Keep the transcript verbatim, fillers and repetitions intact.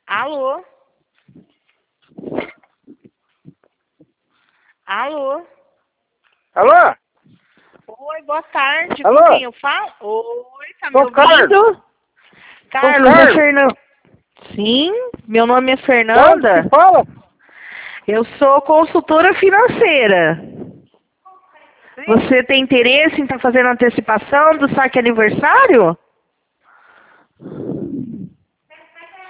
Alô? Alô? Alô? Oi, boa tarde. Alô? Com quem eu falo? Oi, tá me Sou ouvindo? Carlos, é Carlos. Fernanda. Sim, meu nome é Onde Fernanda. que fala? Eu sou consultora financeira. Sim. Você tem interesse em estar fazendo antecipação do saque aniversário?